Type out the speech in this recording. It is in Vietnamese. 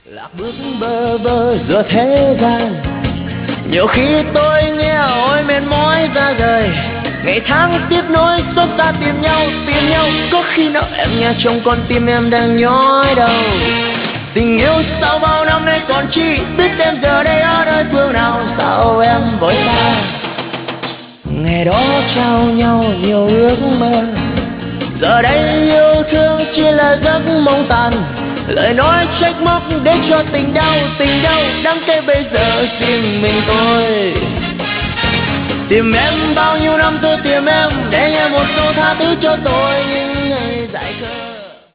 lạc bước bơ vơ giữa thế gian. Nhiều khi tôi nghe ôi mệt mỏi ra rời, ngày tháng tiếp nối xót xa tìm nhau. Có khi nào em nghe trong con tim em đang nhói đau. Tình yêu sau bao năm nay còn chi biết em giờ đây ở nơi phương nào. Sao em vội xa ngày đó trao nhau nhiều ước mơ, giờ đây yêu thương chỉ là giấc mộng tàn. Lời nói trách móc để cho tình đau đáng kể bây giờ riêng mình tôi. Tìm em bao nhiêu năm tôi tìm em để nghe một câu tha thứ cho tôi, nhưng